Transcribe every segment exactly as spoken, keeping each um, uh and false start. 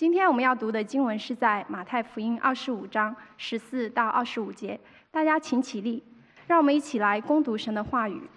今天我们要读的经文是在马太福音二十五章十四到二十五节。大家请起立，让我们一起来攻读神的话语。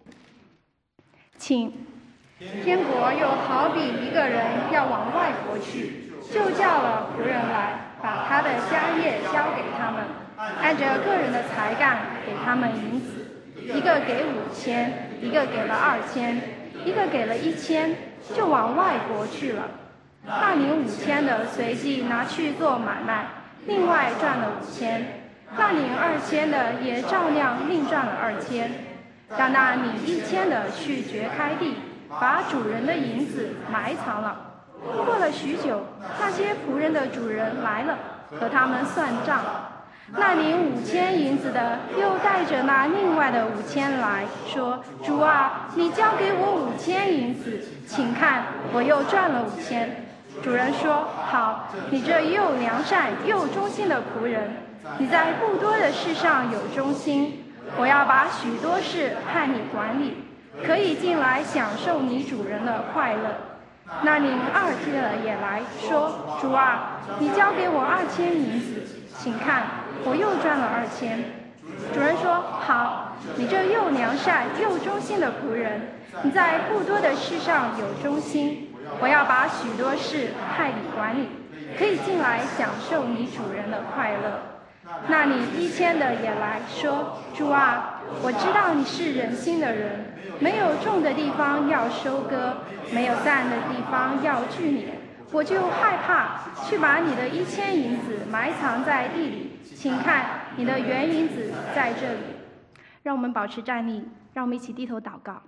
请，天国又好比一个人要往外国去，就叫了仆人来，把他的家业交给他们，按着个人的才干给他们银子，一个给五千，一个给了二千，一个给了一千，就往外国去了。那领五千的随即拿去做买卖，另外赚了五千。那领二千的也照样另赚了二千。但那领一千的去掘开地，把主人的银子埋藏了。过了许久，那些仆人的主人来了，和他们算账。那领五千银子的又带着那另外的五千来说：“主啊，你交给我五千银子，请看，我又赚了五千。”主人说：“好，你这又良善又忠心的仆人，你在不多的事上有忠心，我要把许多事派你管理，可以进来享受你主人的快乐。”那领二千的也来说：“主啊，你交给我二千银子，请看，我又赚了二千。”主人说：“好，你这又良善又忠心的仆人，你在不多的事上有忠心，我要把许多事派你管理，可以进来享受你主人的快乐。”那领一千的也来说：“主啊，我知道你是忍心的人，没有种的地方要收割，没有散的地方要聚敛，我就害怕，去把你的一千银子埋藏在地里，请看，你的原银子在这里。”让我们保持站立，让我们一起低头祷告。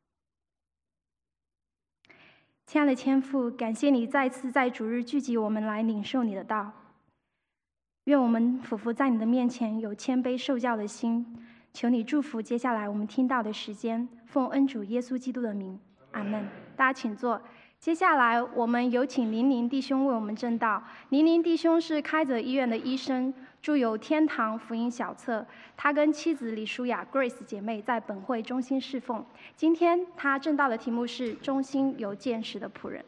亲爱的天父，感谢你再次在主日聚集我们来领受你的道。愿我们俯伏在你的面前，有谦卑受教的心。求你祝福接下来我们听到的时间，奉恩主耶稣基督的名，阿们。大家请坐。接下来我们有请林林弟兄为我们证道。林林弟兄是开泽医院的医生，著有《天堂福音小册》。他跟妻子李淑雅 Grace 姐妹在本会忠心侍奉。今天他证道的题目是忠心有见识的仆人。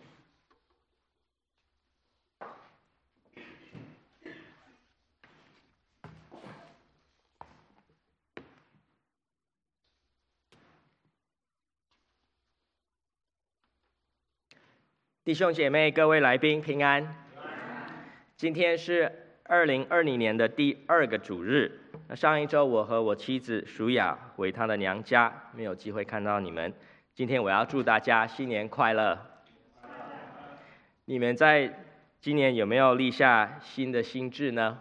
弟兄姐妹，各位来宾平安。今天是二零二零年的第二个主日。那上一周我和我妻子淑雅回她的娘家，没有机会看到你们。今天我要祝大家新年快乐。你们在今年有没有立下新的心志呢？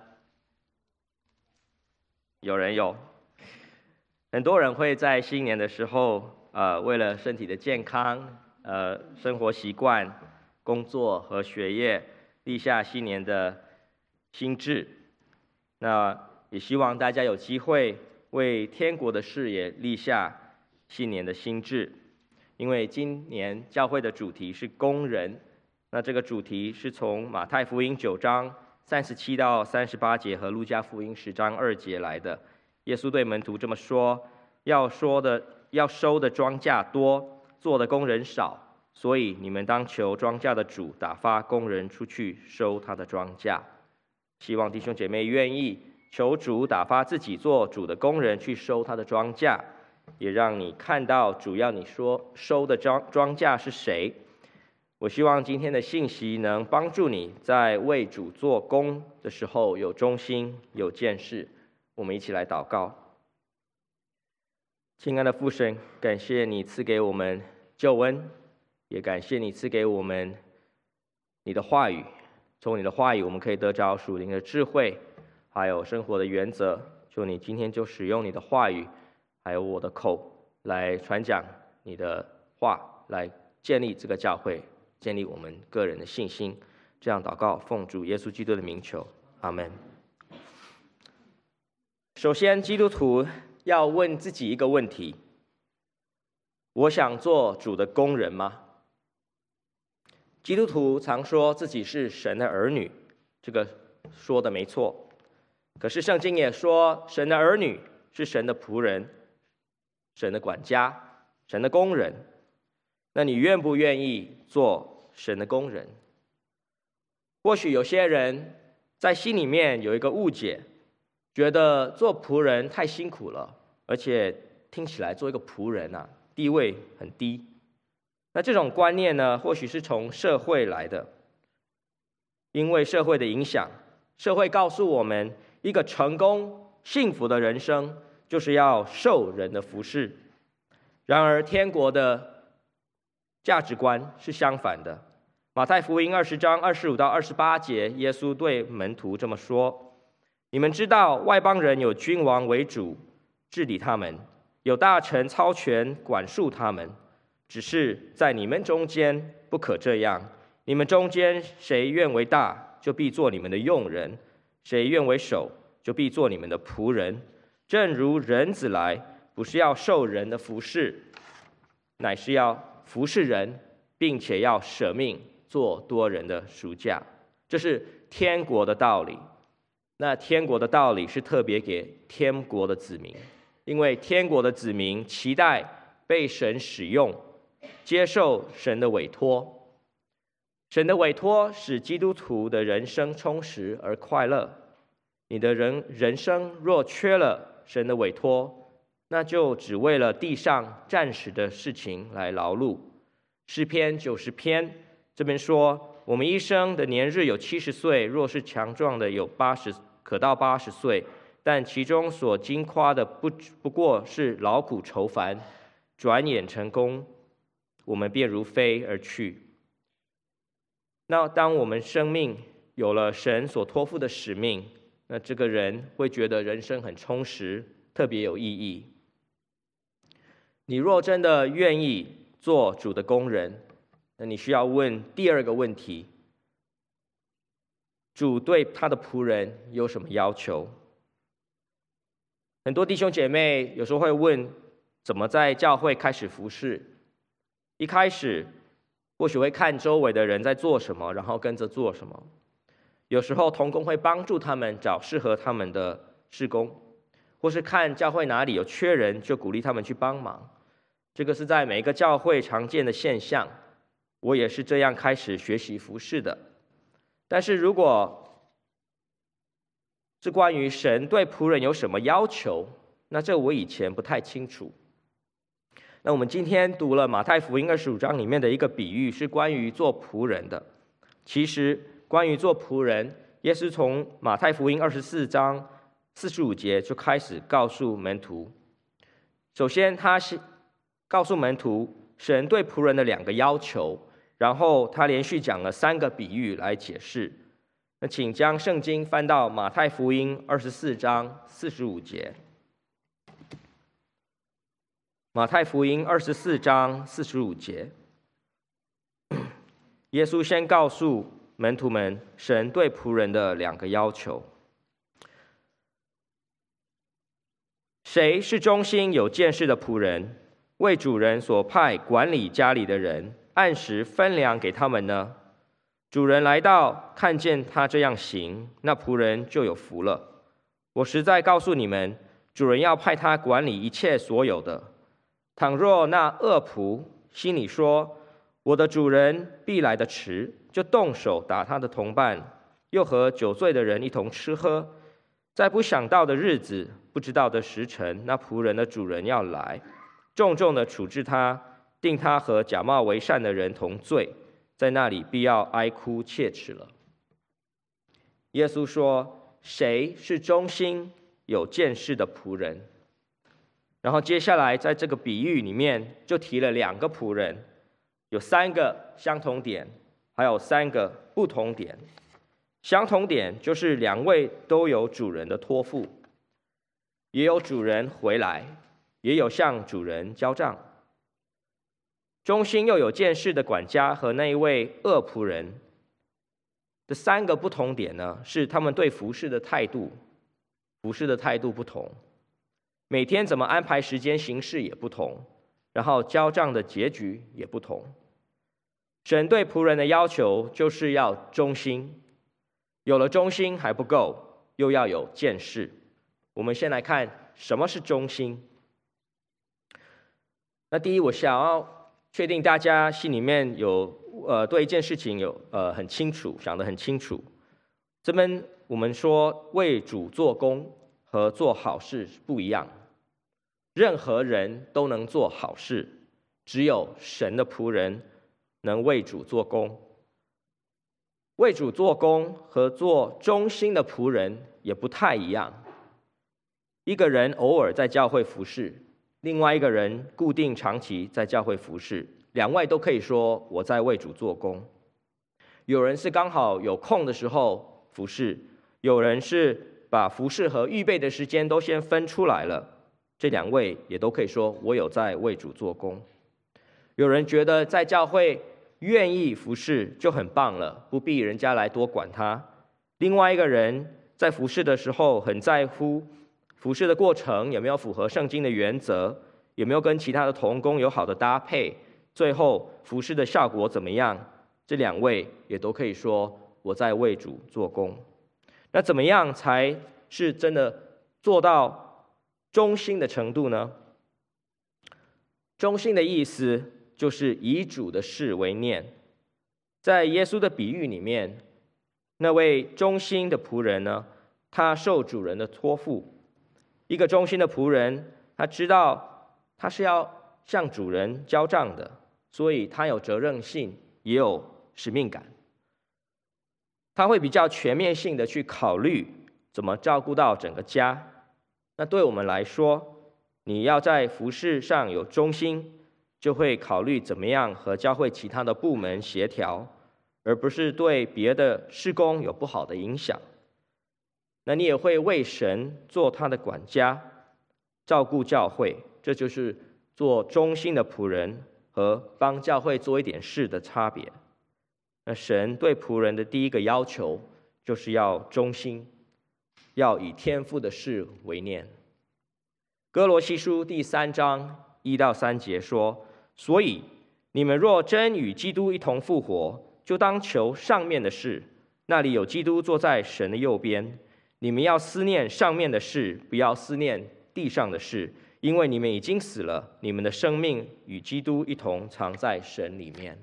有人有。很多人会在新年的时候，呃，为了身体的健康、呃，生活习惯、工作和学业立下新年的心志。那也希望大家有机会为天国的事业立下新年的心志，因为今年教会的主题是工人。那这个主题是从马太福音九章三十七到三十八节和路加福音十章二节来的。耶稣对门徒这么说：要说的要收的庄稼多，做的工人少，所以你们当求庄稼的主打发工人出去收他的庄稼。希望弟兄姐妹愿意求主打发自己做主的工人去收他的庄稼，也让你看到主要你说收的庄庄稼是谁。我希望今天的信息能帮助你在为主做工的时候有忠心有见识。我们一起来祷告。亲爱的父神，感谢你赐给我们救恩，也感谢你赐给我们你的话语。从你的话语我们可以得着属灵的智慧，还有生活的原则。求你今天就使用你的话语还有我的口来传讲你的话，来建立这个教会，建立我们个人的信心。这样祷告奉主耶稣基督的名求，阿们。首先，基督徒要问自己一个问题：我想做主的工人吗？基督徒常说自己是神的儿女，这个说的没错。可是圣经也说，神的儿女是神的仆人、神的管家、神的工人。那你愿不愿意做神的工人？ 或许有些人在心里面有一个误解，觉得做仆人太辛苦了，而且听起来做一个仆人啊，地位很低。那这种观念呢，或许是从社会来的，因为社会的影响，社会告诉我们，一个成功幸福的人生就是要受人的服侍。然而天国的价值观是相反的。马太福音二十章二十五到二十八节，耶稣对门徒这么说：你们知道外邦人有君王为主治理他们，有大臣操权管束他们，只是在你们中间不可这样。你们中间谁愿为大，就必做你们的用人；谁愿为首，就必做你们的仆人。正如人子来，不是要受人的服侍，乃是要服侍人，并且要舍命做多人的赎价。这是天国的道理。那天国的道理是特别给天国的子民，因为天国的子民期待被神使用，接受神的委托。神的委托使基督徒的人生充实而快乐。你的人人生若缺了神的委托，那就只为了地上暂时的事情来劳碌。诗篇九十篇这边说，我们一生的年日有七十岁，若是强壮的有八十，可到八十岁，但其中所经夸的不不过是劳苦愁烦，转眼成功，我们便如飞而去。那当我们生命有了神所托付的使命，那这个人会觉得人生很充实，特别有意义。你若真的愿意做主的工人，那你需要问第二个问题：主对他的仆人有什么要求？很多弟兄姐妹有时候会问，怎么在教会开始服侍？一开始或许会看周围的人在做什么，然后跟着做什么。有时候同工会帮助他们找适合他们的事工，或是看教会哪里有缺人，就鼓励他们去帮忙。这个是在每一个教会常见的现象，我也是这样开始学习服侍的。但是如果是关于神对仆人有什么要求，那这我以前不太清楚。那我们今天读了马太福音二十五章里面的一个比喻，是关于做仆人的。其实关于做仆人，耶稣从马太福音二十四章四十五节就开始告诉门徒。首先他是告诉门徒神对仆人的两个要求，然后他连续讲了三个比喻来解释。那请将圣经翻到马太福音二十四章四十五节。马太福音二十四章四十五节，耶稣先告诉门徒们神对仆人的两个要求。谁是忠心有见识的仆人，为主人所派管理家里的人，按时分粮给他们呢？主人来到，看见他这样行，那仆人就有福了。我实在告诉你们，主人要派他管理一切所有的。倘若那恶仆心里说，我的主人必来得迟，就动手打他的同伴，又和酒醉的人一同吃喝，在不想到的日子，不知道的时辰，那仆人的主人要来，重重的处置他，定他和假冒为善的人同罪，在那里必要哀哭切齿了。耶稣说，谁是忠心有见识的仆人？然后接下来在这个比喻里面就提了两个仆人，有三个相同点，还有三个不同点。相同点就是两位都有主人的托付，也有主人回来，也有向主人交账。忠心又有见识的管家和那一位恶仆人的三个不同点呢，是他们对服事的态度，服事的态度不同，每天怎么安排时间行事也不同，然后交账的结局也不同。神对仆人的要求就是要忠心，有了忠心还不够，又要有见识。我们先来看什么是忠心。那第一，我想要确定大家心里面有呃对一件事情有呃很清楚，想得很清楚。这边我们说为主做工和做好事不一样，任何人都能做好事，只有神的仆人能为主做工。为主做工和做忠心的仆人也不太一样。一个人偶尔在教会服侍，另外一个人固定长期在教会服侍，两位都可以说我在为主做工。有人是刚好有空的时候服侍，有人是把服侍和预备的时间都先分出来了，这两位也都可以说我有在为主做工。有人觉得在教会愿意服侍就很棒了，不必人家来多管他。另外一个人在服侍的时候很在乎服侍的过程有没有符合圣经的原则，有没有跟其他的同工有好的搭配，最后服侍的效果怎么样，这两位也都可以说我在为主做工。那怎么样才是真的做到忠心的程度呢？忠心的意思就是以主的事为念。在耶稣的比喻里面，那位忠心的仆人呢，他受主人的托付。一个忠心的仆人，他知道他是要向主人交账的，所以他有责任心，也有使命感。他会比较全面性的去考虑怎么照顾到整个家。那对我们来说，你要在服事上有忠心，就会考虑怎么样和教会其他的部门协调，而不是对别的事工有不好的影响。那你也会为神做他的管家，照顾教会，这就是做忠心的仆人和帮教会做一点事的差别。那神对仆人的第一个要求就是要忠心，要以天父的事为念。哥罗西书第三章一到三节说，所以你们若真与基督一同复活，就当求上面的事，那里有基督坐在神的右边。你们要思念上面的事，不要思念地上的事，因为你们已经死了，你们的生命与基督一同藏在神里面。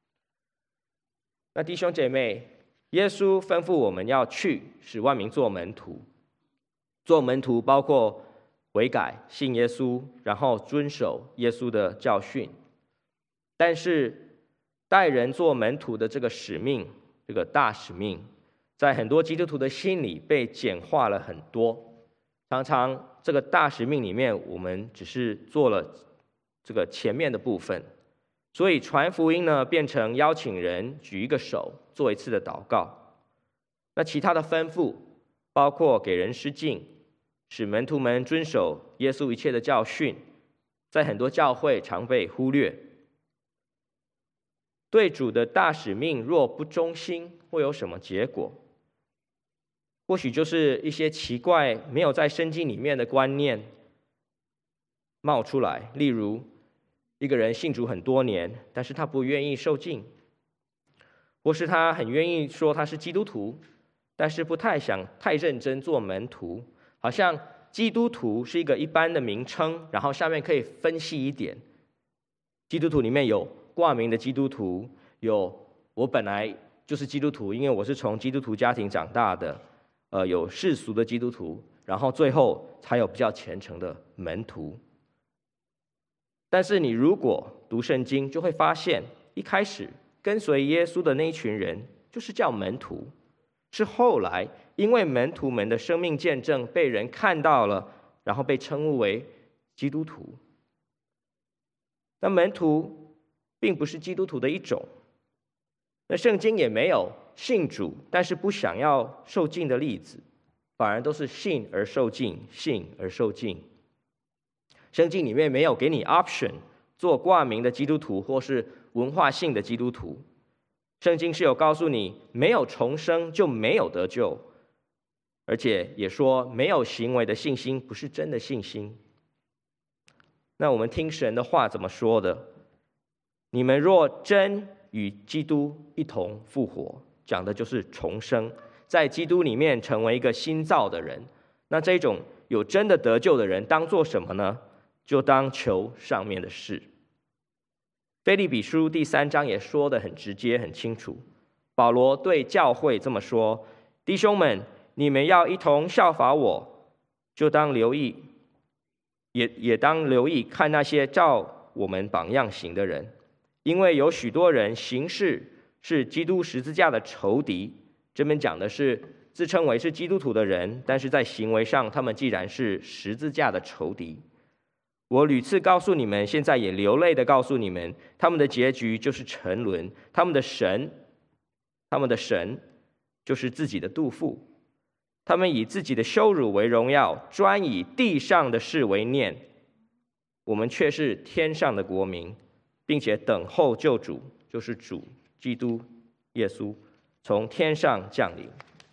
那弟兄姐妹，耶稣吩咐我们要去，使万民做门徒。做门徒包括悔改、信耶稣，然后遵守耶稣的教训。但是带人做门徒的这个使命，这个大使命，在很多基督徒的心里被简化了很多。常常这个大使命里面，我们只是做了这个前面的部分。所以传福音呢，变成邀请人举一个手，做一次的祷告。那其他的吩咐，包括给人施浸，使门徒们遵守耶稣一切的教训，在很多教会常被忽略。对主的大使命若不忠心，会有什么结果？或许就是一些奇怪没有在圣经里面的观念冒出来，例如一个人信主很多年，但是他不愿意受浸，或是他很愿意说他是基督徒，但是不太想太认真做门徒，好像基督徒是一个一般的名称，然后下面可以分析一点，基督徒里面有挂名的基督徒，有我本来就是基督徒，因为我是从基督徒家庭长大的，呃，有世俗的基督徒，然后最后才有比较虔诚的门徒。但是你如果读圣经，就会发现一开始跟随耶稣的那一群人就是叫门徒，是后来因为门徒们的生命见证被人看到了，然后被称呼为基督徒。那门徒并不是基督徒的一种，那圣经也没有信主但是不想要受浸的例子，反而都是信而受浸，信而受浸。圣经里面没有给你 option 做挂名的基督徒或是文化性的基督徒，圣经是有告诉你没有重生就没有得救，而且也说没有行为的信心不是真的信心。那我们听神的话怎么说的？你们若真与基督一同复活，讲的就是重生，在基督里面成为一个新造的人。那这种有真的得救的人当做什么呢？就当求上面的事。 腓立比书第三章也说得很直接很清楚，保罗对教会这么说：弟兄们，你们要一同效法我，就当留意也也当留意看那些照我们榜样行的人，因为有许多人行事是基督十字架的仇敌。这边讲的是自称为是基督徒的人，但是在行为上他们既然是十字架的仇敌。我屡次告诉你们，现在也流泪的告诉你们，他们的结局就是沉沦，他们的神他们的神就是自己的肚腹，他们以自己的羞辱为荣耀，专以地上的事为念。我们却是天上的国民，并且等候救主，就是主基督耶稣从天上降临。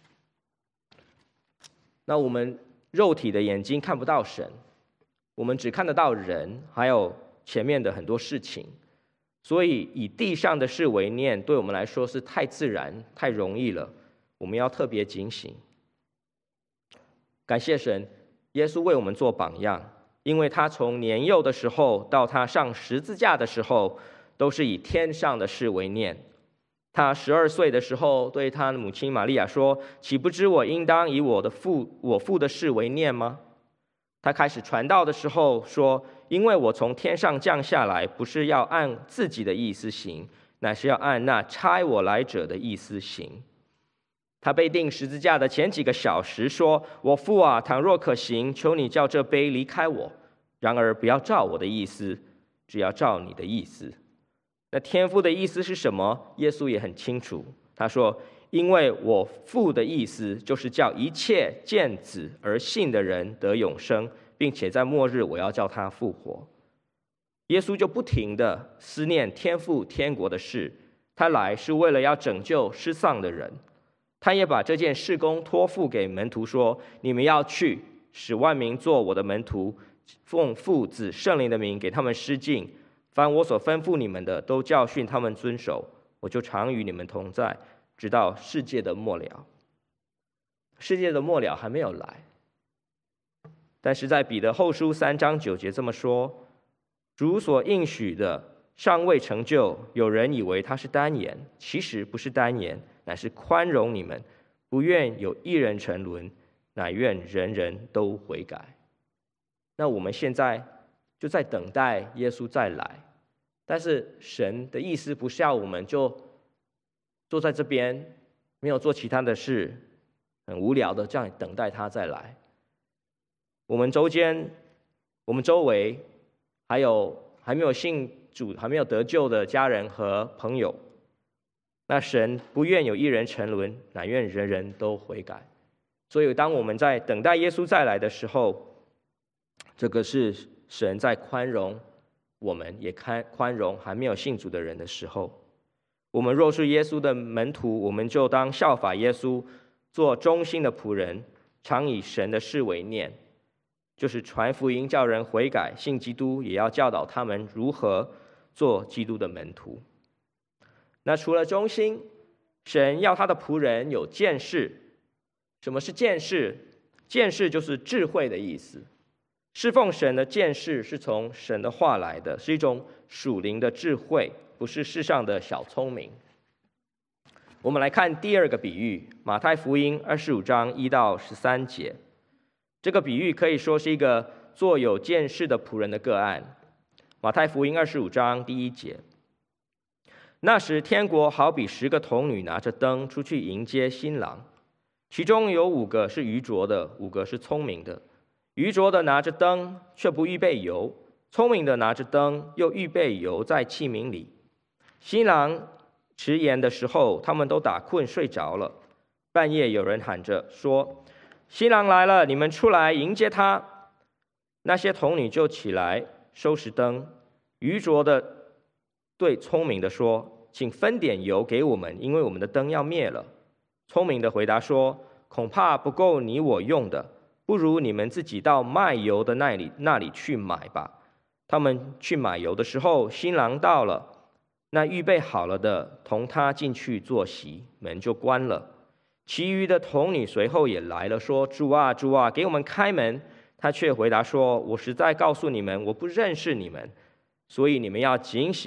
那我们肉体的眼睛看不到神，我们只看得到人，还有前面的很多事情，所以以地上的事为念，对我们来说是太自然、太容易了。我们要特别警醒。感谢神，耶稣为我们做榜样，因为他从年幼的时候到他上十字架的时候，都是以天上的事为念。他十二岁的时候，对他的母亲玛利亚说：“岂不知我应当以我的父我父的事为念吗？”他开始传道的时候说：“因为我从天上降下来，不是要按自己的意思行，乃是要按那差我来者的意思行。”他被钉十字架的前几个小时说：“我父啊，倘若可行，求你叫这杯离开我，然而不要照我的意思，只要照你的意思。”那天父的意思是什么？耶稣也很清楚，他说：“因为我父的意思就是叫一切见子而信的人得永生，并且在末日我要叫他复活。”耶稣就不停地思念天父天国的事，他来是为了要拯救失丧的人。他也把这件事工托付给门徒说：“你们要去，使万民做我的门徒，奉父子圣灵的名给他们施浸，凡我所吩咐你们的，都教训他们遵守。我就常与你们同在，直到世界的末了。”世界的末了还没有来，但是在彼得后书三章九节这么说：“主所应许的尚未成就，有人以为他是单言，其实不是单言，乃是宽容你们，不愿有一人沉沦，乃愿人人都悔改。”那我们现在就在等待耶稣再来，但是神的意思不是要我们就坐在这边，没有做其他的事，很无聊的这样等待他再来。我们周间，我们周围还有还没有信主、还没有得救的家人和朋友，那神不愿有一人沉沦，乃愿人人都悔改。所以当我们在等待耶稣再来的时候，这个是神在宽容我们，也宽容还没有信主的人的时候。我们若是耶稣的门徒，我们就当效法耶稣，做忠心的仆人，常以神的事为念，就是传福音，叫人悔改信基督，也要教导他们如何做基督的门徒。那除了忠心，神要他的仆人有见识。什么是见识？见识就是智慧的意思。侍奉神的见识是从神的话来的，是一种属灵的智慧，不是世上的小聪明。我们来看第二个比喻，马太福音二十五章一到十三节。这个比喻可以说是一个做有见识的仆人的个案。马太福音二十五章第一节：那时天国好比十个童女拿着灯出去迎接新郎，其中有五个是愚拙的，五个是聪明的。愚拙的拿着灯，却不预备油；聪明的拿着灯，又预备油在器皿里。新郎迟延的时候，他们都打困睡着了。半夜有人喊着说：“新郎来了，你们出来迎接他。”那些童女就起来收拾灯。愚拙的对聪明的说：“请分点油给我们，因为我们的灯要灭了。”聪明的回答说：“恐怕不够你我用的。不如你们自己到卖油的那里那里去买吧。”他们去买油的时候，新郎到了，那预备好了的同他进去坐席，门就关了。其余的童女随后也来了，说：“主啊，主啊，给我们开门。”他却回答说：“我实在告诉你们，我不认识你们，所以你们要警醒，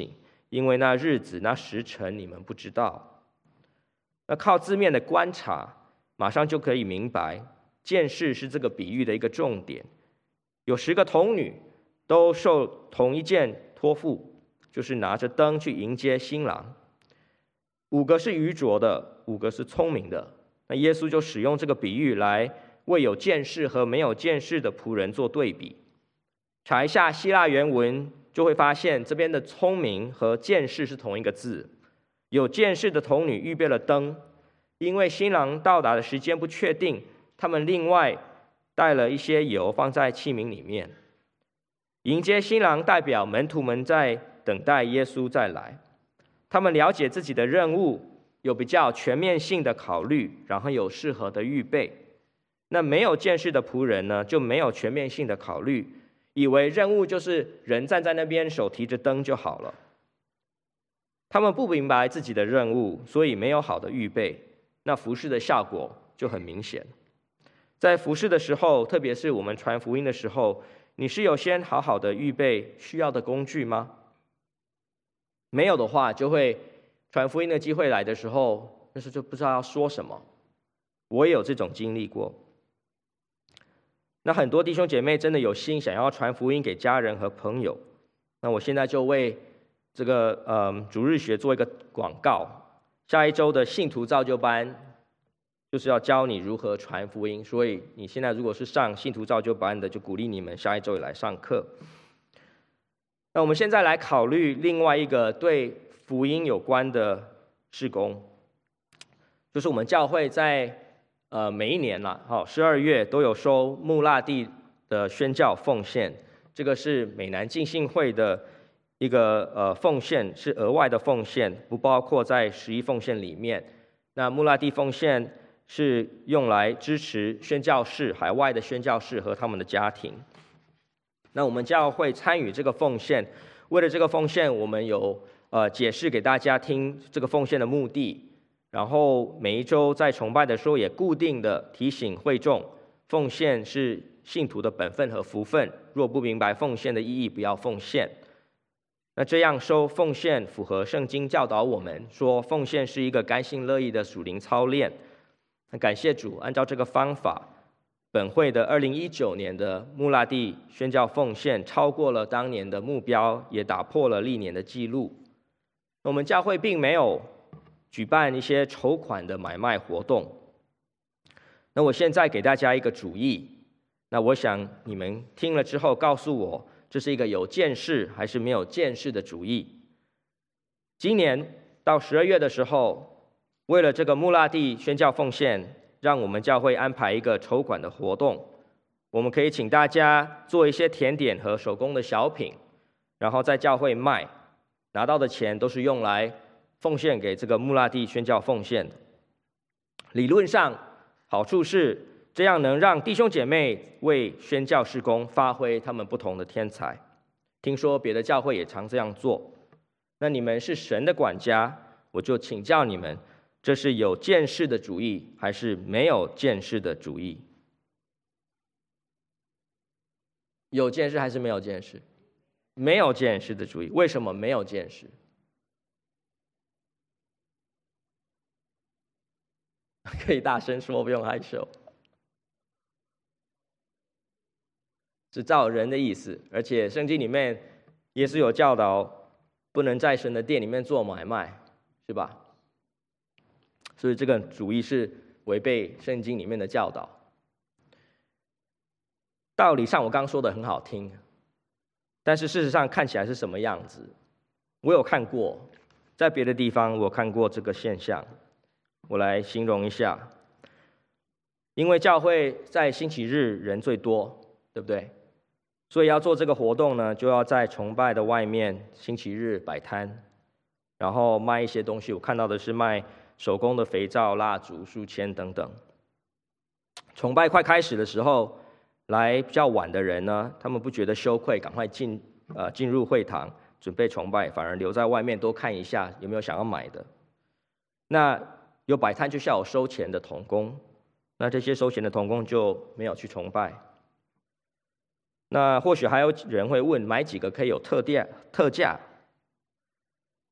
因为那日子、那时辰你们不知道。那靠字面的观察，马上就可以明白，见识是这个比喻的一个重点。有十个童女都受同一件托付，就是拿着灯去迎接新郎。五个是愚拙的，五个是聪明的。那耶稣就使用这个比喻来为有见识和没有见识的仆人做对比。查一下希腊原文，就会发现这边的聪明和见识是同一个字。有见识的童女预备了灯，因为新郎到达的时间不确定，他们另外带了一些油放在器皿里面。迎接新郎代表门徒们在等待耶稣再来，他们了解自己的任务，有比较全面性的考虑，然后有适合的预备。那没有见识的仆人呢，就没有全面性的考虑，以为任务就是人站在那边手提着灯就好了。他们不明白自己的任务，所以没有好的预备，那服事的效果就很明显。在服事的时候，特别是我们传福音的时候，你是有先好好的预备需要的工具吗？没有的话，就会传福音的机会来的时候，那时候就不知道要说什么。我也有这种经历过。那很多弟兄姐妹真的有心想要传福音给家人和朋友，那我现在就为这个呃主日学做一个广告。下一周的信徒造就班就是要教你如何传福音，所以你现在如果是上信徒造就班的，就鼓励你们下一周也来上课。那我们现在来考虑另外一个对福音有关的事工，就是我们教会在呃每一年啦，好十二月都有收木腊地的宣教奉献，这个是美南浸信会的一个呃奉献，是额外的奉献，不包括在十一奉献里面。那木腊地奉献是用来支持宣教士、海外的宣教士和他们的家庭。那我们教会参与这个奉献，为了这个奉献，我们有呃解释给大家听这个奉献的目的。然后每一周在崇拜的时候，也固定的提醒会众，奉献是信徒的本分和福分。若不明白奉献的意义，不要奉献。那这样收奉献符合圣经教导我们说，奉献是一个甘心乐意的属灵操练。那感谢主，按照这个方法，本会的二零一九年的木腊地宣教奉献超过了当年的目标，也打破了历年的记录。我们教会并没有举办一些筹款的买卖活动。那我现在给大家一个主意，那我想你们听了之后告诉我，这是一个有见识还是没有见识的主意。今年到十二月的时候，为了这个木腊地宣教奉献，让我们教会安排一个筹款的活动。我们可以请大家做一些甜点和手工的小品，然后在教会卖，拿到的钱都是用来奉献给这个木腊地宣教奉献的。理论上好处是这样能让弟兄姐妹为宣教事工发挥他们不同的天才。听说别的教会也常这样做。那你们是神的管家，我就请教你们，这是有见识的主意还是没有见识的主意？有见识还是没有见识？没有见识的主意。为什么没有见识？可以大声说，不用害羞。是照人的意思，而且圣经里面也是有教导，不能在神的殿里面做买卖，是吧？所以这个主意是违背圣经里面的教导。道理上我刚刚说的很好听，但是事实上看起来是什么样子？我有看过，在别的地方我看过这个现象，我来形容一下。因为教会在星期日人最多，对不对？所以要做这个活动呢，就要在崇拜的外面星期日摆摊，然后卖一些东西。我看到的是卖手工的肥皂、蜡烛、书签等等。崇拜快开始的时候，来比较晚的人呢，他们不觉得羞愧，赶快进呃进入会堂准备崇拜，反而留在外面多看一下有没有想要买的。那有摆摊就需要有收钱的同工，那这些收钱的同工就没有去崇拜。那或许还有人会问，买几个可以有特价？特价？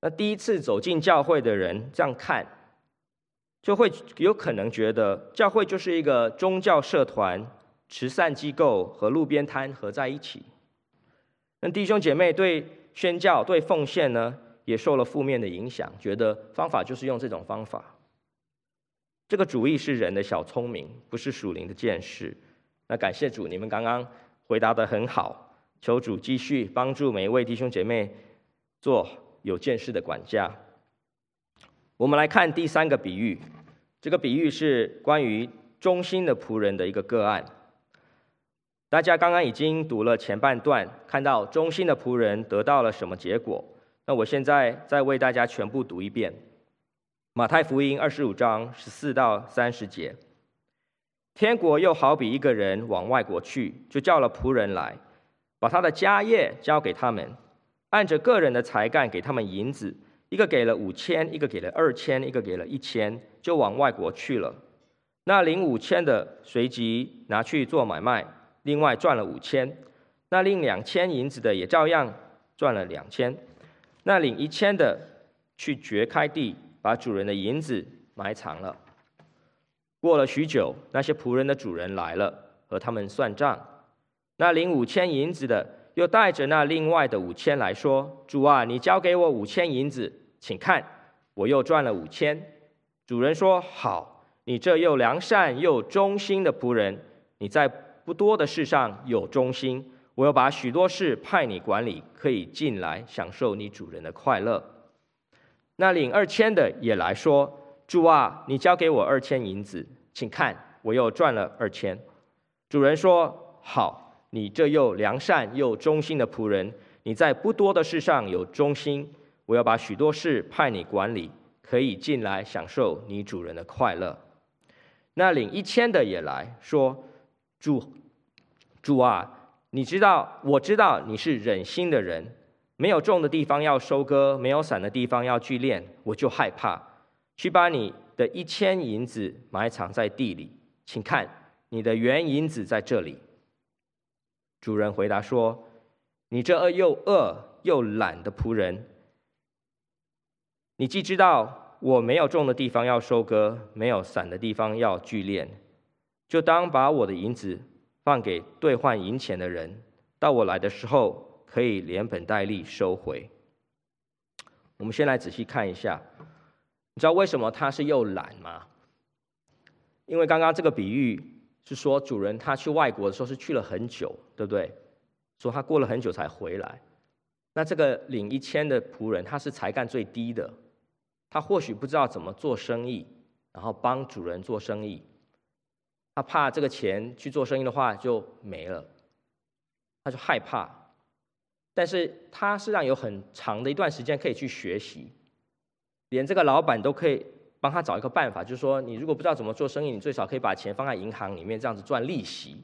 那第一次走进教会的人这样看，就会有可能觉得教会就是一个宗教社团、慈善机构和路边摊合在一起。那弟兄姐妹对宣教、对奉献呢，也受了负面的影响，觉得方法就是用这种方法。这个主意是人的小聪明，不是属灵的见识。那感谢主，你们刚刚回答得很好，求主继续帮助每一位弟兄姐妹做有见识的管家。我们来看第三个比喻，这个比喻是关于忠心的仆人的一个个案。大家刚刚已经读了前半段，看到忠心的仆人得到了什么结果。那我现在再为大家全部读一遍。马太福音二十五章十四到三十节，天国又好比一个人往外国去，就叫了仆人来，把他的家业交给他们，按着个人的才干给他们银子，一个给了五千，一个给了二千，一个给了一千，就往外国去了。那领五千的随即拿去做买卖，另外赚了五千；那领两千银子的也照样赚了两千；那领一千的去掘开地，把主人的银子埋藏了。过了许久，那些仆人的主人来了，和他们算账。那领五千银子的又带着那另外的五千来说：“主啊，你交给我五千银子，请看，我又赚了五千。”主人说：“好，你这又良善又忠心的仆人，你在不多的事上有忠心，我要把许多事派你管理，可以进来享受你主人的快乐。”那领二千的也来说：“主啊，你交给我二千银子，请看，我又赚了二千。”主人说：“好，你这又良善又忠心的仆人，你在不多的事上有忠心，我要把许多事派你管理，可以进来享受你主人的快乐。”那领一千的也来说：“主，主啊，你知道，我知道你是忍心的人。没有种的地方要收割，没有散的地方要聚敛，我就害怕。去把你的一千银子埋藏在地里，请看，你的原银子在这里。”主人回答说：“你这又恶又懒的仆人，你既知道我没有种的地方要收割，没有散的地方要聚敛，就当把我的银子放给兑换银钱的人，到我来的时候可以连本带利收回。”我们先来仔细看一下，你知道为什么他是又懒吗？因为刚刚这个比喻是说主人他去外国的时候是去了很久，对不对？说他过了很久才回来。那这个领一千的仆人他是才干最低的，他或许不知道怎么做生意，然后帮主人做生意，他怕这个钱去做生意的话就没了，他就害怕。但是他实际上有很长的一段时间可以去学习，连这个老板都可以帮他找一个办法，就是说你如果不知道怎么做生意，你最少可以把钱放在银行里面，这样子赚利息。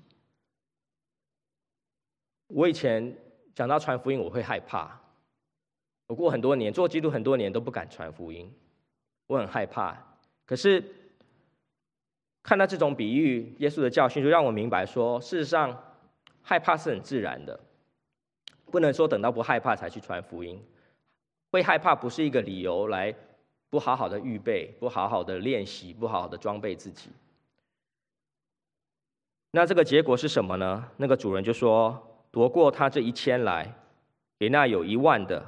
我以前讲到传福音，我会害怕，我过很多年做基督很多年都不敢传福音，我很害怕。可是看到这种比喻，耶稣的教训就让我明白说，事实上害怕是很自然的，不能说等到不害怕才去传福音。会害怕不是一个理由来不好好的预备，不好好的练习，不好好的装备自己。那这个结果是什么呢？那个主人就说：“夺过他这一千来，给那有一万的，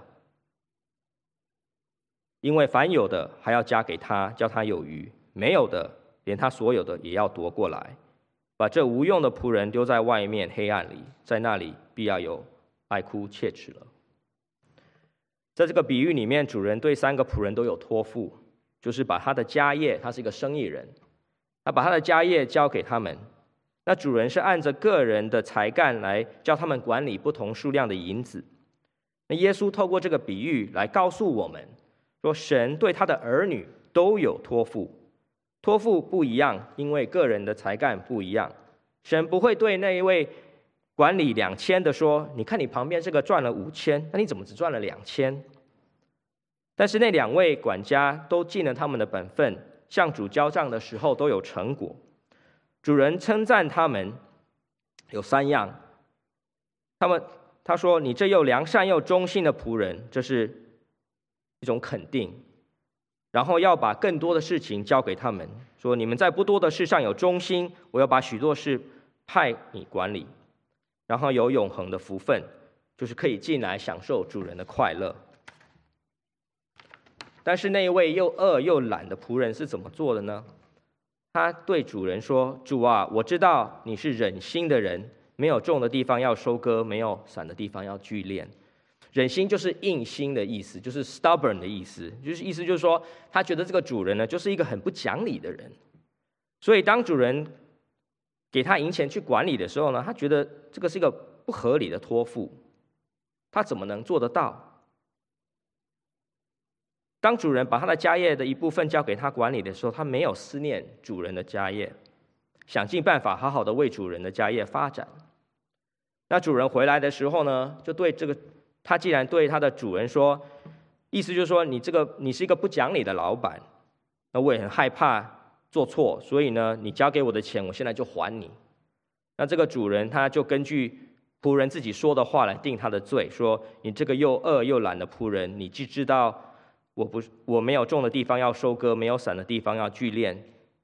因为凡有的还要加给他，叫他有余；没有的，连他所有的也要夺过来。把这无用的仆人丢在外面黑暗里，在那里必要有哀哭切齿了。”在这个比喻里面，主人对三个仆人都有托付，就是把他的家业，他是一个生意人，他把他的家业交给他们。那主人是按着个人的才干来叫他们管理不同数量的银子。那耶稣透过这个比喻来告诉我们，说神对他的儿女都有托付，托付不一样，因为个人的才干不一样。神不会对那一位管理两千的说：“你看你旁边这个赚了五千，那你怎么只赚了两千？”但是那两位管家都尽了他们的本分，向主交账的时候都有成果。主人称赞他们有三样，他们他说：“你这又良善又忠心的仆人，这是一种肯定，然后要把更多的事情交给他们，说你们在不多的事上有忠心，我要把许多事派你管理，然后有永恒的福分，就是可以进来享受主人的快乐。但是那一位又饿又懒的仆人是怎么做的呢？他对主人说：主啊，我知道你是忍心的人，没有种的地方要收割，没有散的地方要聚敛。忍心就是硬心的意思，就是 stubborn 的意思，就是意思就是说，他觉得这个主人呢，就是一个很不讲理的人。所以当主人给他银钱去管理的时候呢，他觉得这个是一个不合理的托付，他怎么能做得到？当主人把他的家业的一部分交给他管理的时候，他没有思念主人的家业，想尽办法好好的为主人的家业发展。那主人回来的时候呢，就对这个他既然对他的主人说，意思就是说你这个你是一个不讲理的老板，那我也很害怕做错，所以呢，你交给我的钱，我现在就还你。那这个主人他就根据仆人自己说的话来定他的罪，说你这个又饿又懒的仆人，你既知道我不我没有种的地方要收割，没有散的地方要聚敛，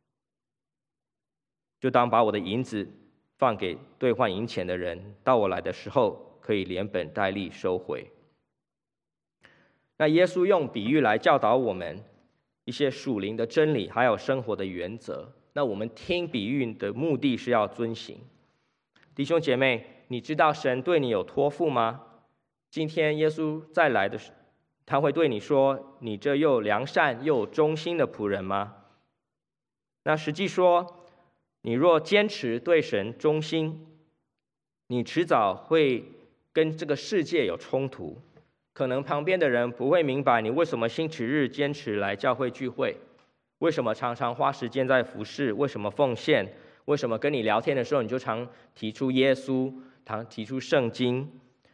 就当把我的银子放给兑换银钱的人，到我来的时候可以连本带利收回。那耶稣用比喻来教导我们一些属灵的真理，还有生活的原则。那我们听比喻的目的是要遵行。弟兄姐妹，你知道神对你有托付吗？今天耶稣再来的时候，他会对你说：“你这又良善又忠心的仆人吗？”那实际说，你若坚持对神忠心，你迟早会跟这个世界有冲突。可能旁边的人不会明白你为什么星期日坚持来教会聚会，为什么常常花时间在服事，为什么奉献，为什么跟你聊天的时候你就常提出耶稣，常提出圣经。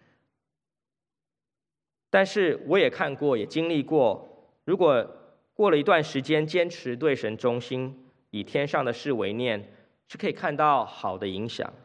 但是我也看过，也经历过，如果过了一段时间坚持对神忠心，以天上的事为念，是可以看到好的影响。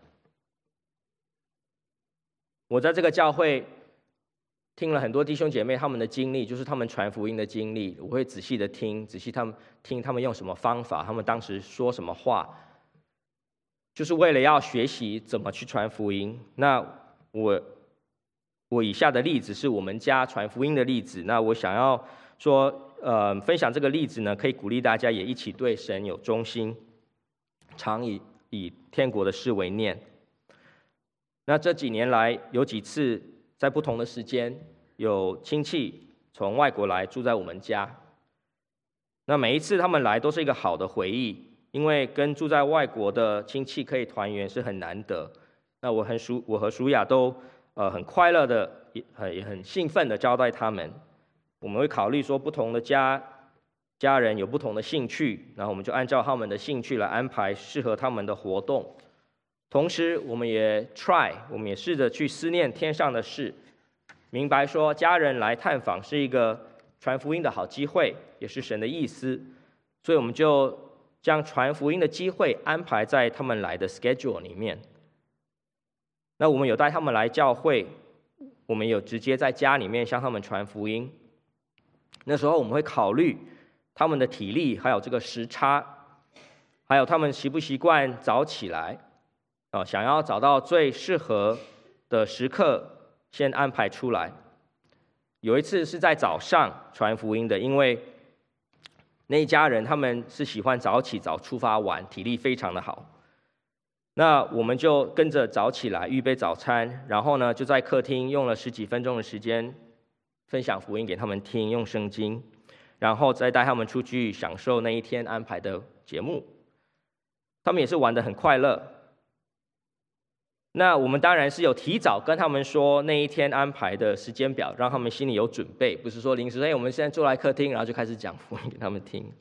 我在这个教会听了很多弟兄姐妹他们的经历，就是他们传福音的经历，我会仔细的听，仔细他们听他们用什么方法，他们当时说什么话，就是为了要学习怎么去传福音。那我我以下的例子是我们家传福音的例子，那我想要说，呃，分享这个例子呢，可以鼓励大家也一起对神有忠心，常以以天国的事为念。那这几年来，有几次在不同的时间，有亲戚从外国来住在我们家。那每一次他们来都是一个好的回忆，因为跟住在外国的亲戚可以团圆是很难得。那我很舒，我和舒雅都呃很快乐的，也很也很兴奋的招待他们。我们会考虑说，不同的家家人有不同的兴趣，然后我们就按照他们的兴趣来安排适合他们的活动。同时，我们也 try， 我们也试着去思念天上的事，明白说家人来探访是一个传福音的好机会，也是神的意思，所以我们就将传福音的机会安排在他们来的 schedule 里面。那我们有带他们来教会，我们有直接在家里面向他们传福音。那时候我们会考虑他们的体力，还有这个时差，还有他们习不习惯早起来。哦，想要找到最适合的时刻，先安排出来。有一次是在早上传福音的，因为那一家人他们是喜欢早起早出发玩，体力非常的好。那我们就跟着早起来预备早餐，然后呢就在客厅用了十几分钟的时间分享福音给他们听，用圣经，然后再带他们出去享受那一天安排的节目。他们也是玩得很快乐。那我们当然是有提早跟他们说那一天安排的时间表，让他们心里有准备，不是说临时，哎，我们现在坐来客厅，然后就开始讲福音给他们听。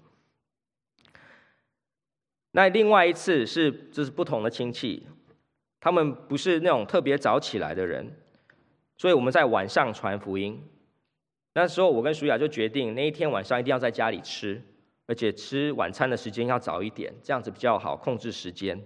那另外一次是，就是不同的亲戚，他们不是那种特别早起来的人，所以我们在晚上传福音。那时候我跟舒雅就决定，那一天晚上一定要在家里吃，而且吃晚餐的时间要早一点，这样子比较好控制时间。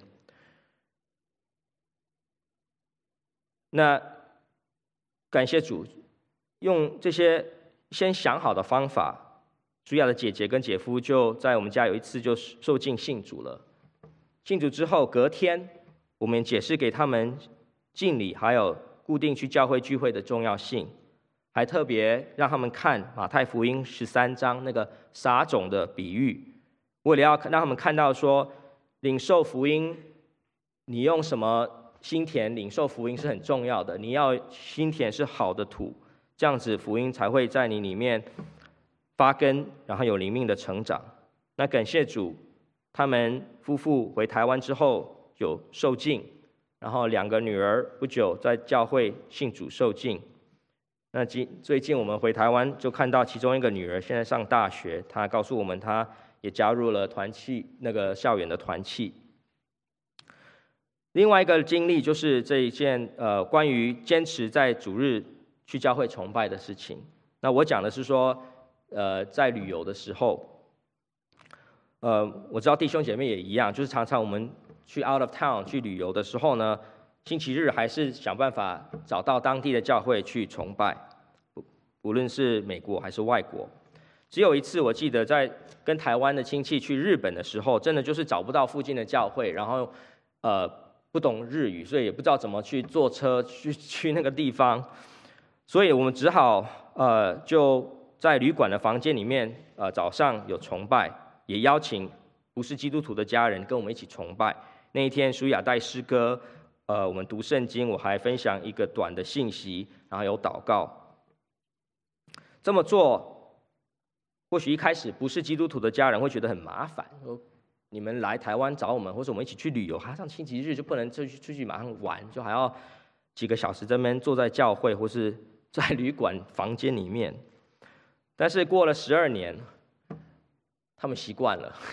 那感谢主，用这些先想好的方法，舒雅的姐姐跟姐夫就在我们家有一次就受浸信主了。信主之后，隔天我们解释给他们敬礼，还有固定去教会聚会的重要性，还特别让他们看马太福音十三章那个撒种的比喻，为了要让他们看到说，领受福音，你用什么心田领受福音是很重要的，你要心田是好的土，这样子福音才会在你里面发根，然后有灵命的成长。那感谢主，他们夫妇回台湾之后有受浸，然后两个女儿不久在教会信主受浸。那最近我们回台湾就看到其中一个女儿现在上大学，她告诉我们她也加入了团契，那个校园的团契。另外一个经历就是这一件呃关于坚持在主日去教会崇拜的事情。那我讲的是说，呃，在旅游的时候，呃，我知道弟兄姐妹也一样，就是常常我们去 out of town 去旅游的时候呢，星期日还是想办法找到当地的教会去崇拜，无论是美国还是外国。只有一次我记得在跟台湾的亲戚去日本的时候，真的就是找不到附近的教会，然后呃不懂日语，所以也不知道怎么去坐车去去那个地方，所以我们只好呃就在旅馆的房间里面，呃早上有崇拜，也邀请不是基督徒的家人跟我们一起崇拜。那一天舒雅带诗歌，呃我们读圣经，我还分享一个短的信息，然后有祷告。这么做，或许一开始不是基督徒的家人会觉得很麻烦，说你们来台湾找我们，或者我们一起去旅游，还上星期日就不能出去出去马上玩，就还要几个小时在那边坐在教会或是在旅馆房间里面。但是过了十二年，他们习惯了。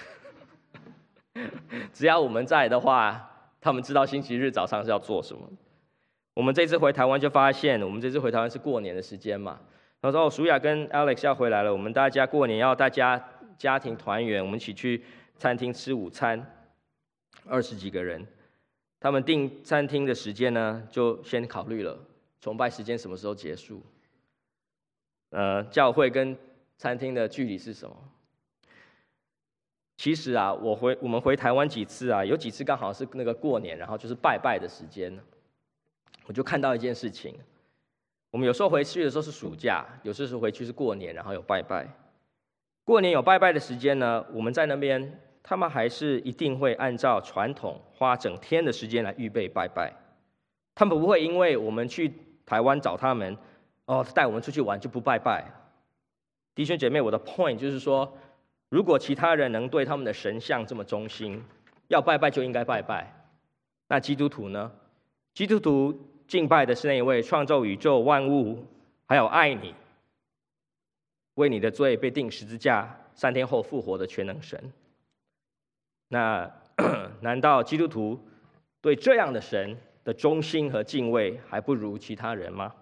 只要我们在的话，他们知道星期日早上是要做什么。我们这次回台湾就发现，我们这次回台湾是过年的时间嘛，然后说舒雅跟 Alex 要回来了，我们大家过年要大家家庭团圆，我们一起去餐厅吃午餐，二十几个人。他们订餐厅的时间呢，就先考虑了崇拜时间什么时候结束。呃，教会跟餐厅的距离是什么？其实啊，我回我们回台湾几次啊，有几次刚好是那个过年，然后就是拜拜的时间，我就看到一件事情。我们有时候回去的时候是暑假，有时候回去是过年，然后有拜拜。过年有拜拜的时间呢，我们在那边，他们还是一定会按照传统花整天的时间来预备拜拜。他们不会因为我们去台湾找他们，哦，带我们出去玩就不拜拜。弟兄姐妹，我的 point 就是说，如果其他人能对他们的神像这么忠心，要拜拜就应该拜拜。那基督徒呢？基督徒敬拜的是那一位创造宇宙万物，还有爱你，为你的罪被钉十字架，三天后复活的全能神。那难道基督徒对这样的神的忠心和敬畏还不如其他人吗？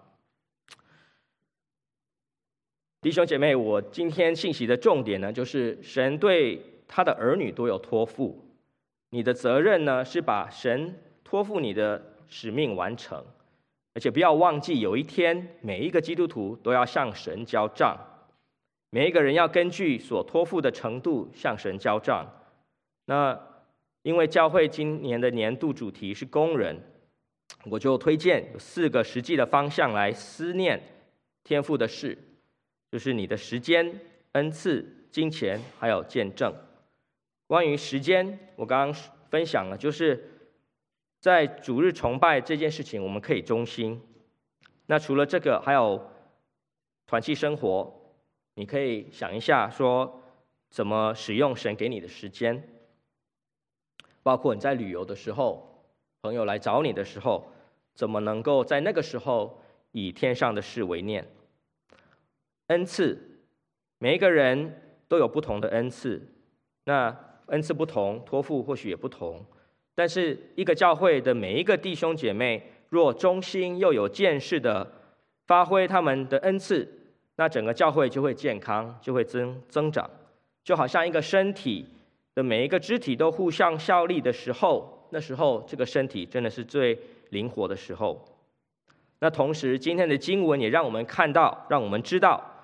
弟兄姐妹，我今天信息的重点呢，就是神对他的儿女都有托付，你的责任呢是把神托付你的使命完成，而且不要忘记，有一天每一个基督徒都要向神交账，每一个人要根据所托付的程度向神交账。那因为教会今年的年度主题是工人，我就推荐有四个实际的方向来思念天父的事，就是你的时间、恩赐、金钱，还有见证。关于时间，我刚刚分享了，就是在主日崇拜这件事情，我们可以忠心。那除了这个，还有团契生活，你可以想一下，说怎么使用神给你的时间，包括你在旅游的时候，朋友来找你的时候，怎么能够在那个时候以天上的事为念。恩赐，每一个人都有不同的恩赐，那恩赐不同，托付或许也不同，但是一个教会的每一个弟兄姐妹，若忠心又有见识的发挥他们的恩赐，那整个教会就会健康，就会增增长。就好像一个身体的每一个肢体都互相效力的时候，那时候这个身体真的是最灵活的时候。那同时，今天的经文也让我们看到，让我们知道，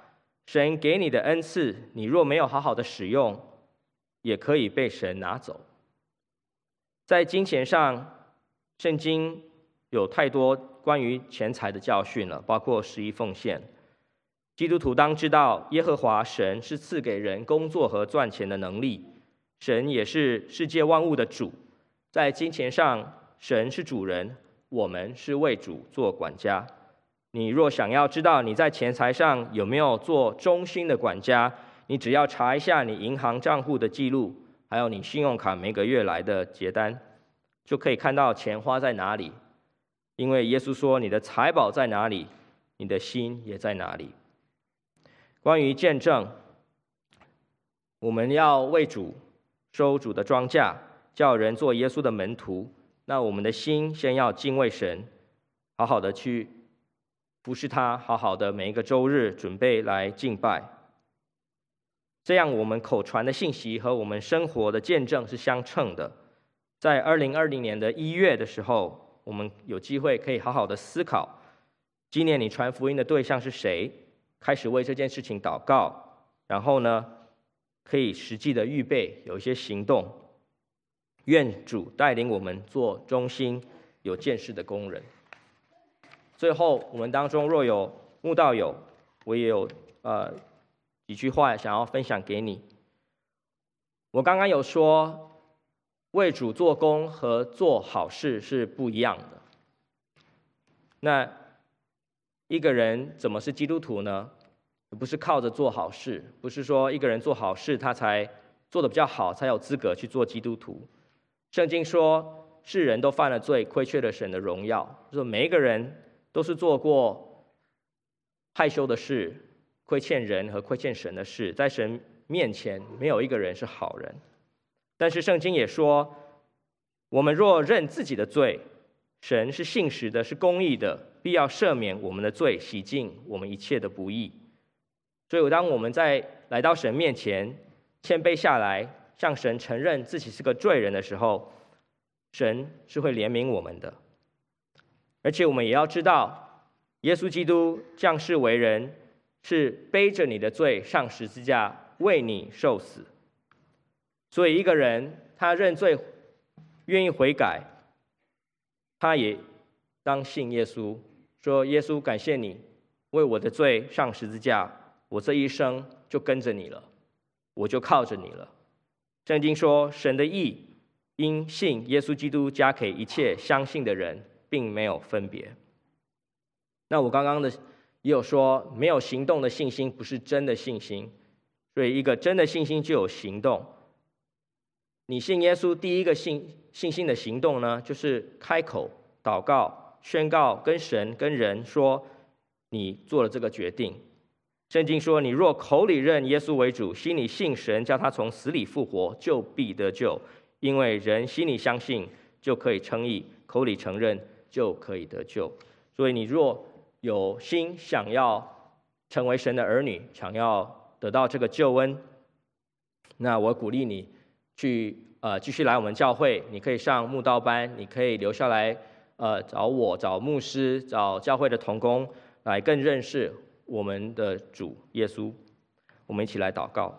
神给你的恩赐，你若没有好好的使用，也可以被神拿走。在金钱上，圣经有太多关于钱财的教训了，包括十一奉献。基督徒当知道，耶和华神是赐给人工作和赚钱的能力，神也是世界万物的主。在金钱上，神是主人，我们是为主做管家。你若想要知道你在钱财上有没有做忠心的管家，你只要查一下你银行账户的记录，还有你信用卡每个月来的结单，就可以看到钱花在哪里。因为耶稣说，你的财宝在哪里，你的心也在哪里。关于见证，我们要为主收主的庄稼，叫人做耶稣的门徒。那我们的心先要敬畏神，好好的去服侍他，好好的每一个周日准备来敬拜。这样我们口传的信息和我们生活的见证是相称的。在二零二零年的一月的时候，我们有机会可以好好的思考，今年你传福音的对象是谁，开始为这件事情祷告，然后呢，可以实际的预备，有一些行动。愿主带领我们做忠心、有见识的工人。最后，我们当中若有慕道友，我也有呃几句话想要分享给你。我刚刚有说，为主做工和做好事是不一样的。那一个人怎么是基督徒呢？不是靠着做好事，不是说一个人做好事他才做得比较好，才有资格去做基督徒。圣经说，世人都犯了罪，亏缺了神的荣耀。就是每一个人都是做过害羞的事，亏欠人和亏欠神的事，在神面前没有一个人是好人。但是圣经也说，我们若认自己的罪，神是信实的，是公义的，必要赦免我们的罪，洗净我们一切的不义。所以当我们在来到神面前谦卑下来，向神承认自己是个罪人的时候，神是会怜悯我们的。而且我们也要知道，耶稣基督降世为人，是背着你的罪上十字架，为你受死。所以一个人他认罪，愿意悔改，他也当信耶稣，说耶稣感谢你为我的罪上十字架，我这一生就跟着你了，我就靠着你了。圣经说，神的义因信耶稣基督加给一切相信的人，并没有分别。那我刚刚的也有说，没有行动的信心不是真的信心，所以一个真的信心就有行动。你信耶稣第一个信信心的行动呢，就是开口祷告，宣告跟神跟人说你做了这个决定。圣经说，你若口里认耶稣为主，心里信神叫他从死里复活，就必得救。因为人心里相信就可以称义，口里承认就可以得救。所以你若有心想要成为神的儿女，想要得到这个救恩，那我鼓励你去呃继续来我们教会，你可以上慕道班，你可以留下来呃找我、找牧师、找教会的同工，来更认识我们的主耶稣。我们一起来祷告。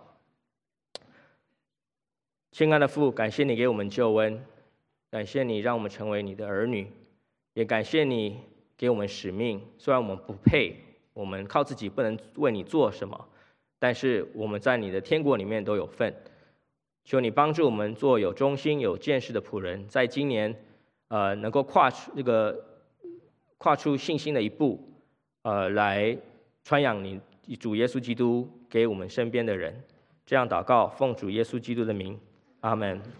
亲爱的父，感谢你给我们救恩，感谢你让我们成为你的儿女，也感谢你给我们使命。虽然我们不配，我们靠自己不能为你做什么，但是我们在你的天国里面都有份。求你帮助我们做有忠心、有见识的仆人，在今年，呃，能够跨出这个跨出信心的一步，呃，来传扬你主耶稣基督给我们身边的人。这样祷告，奉主耶稣基督的名，阿们。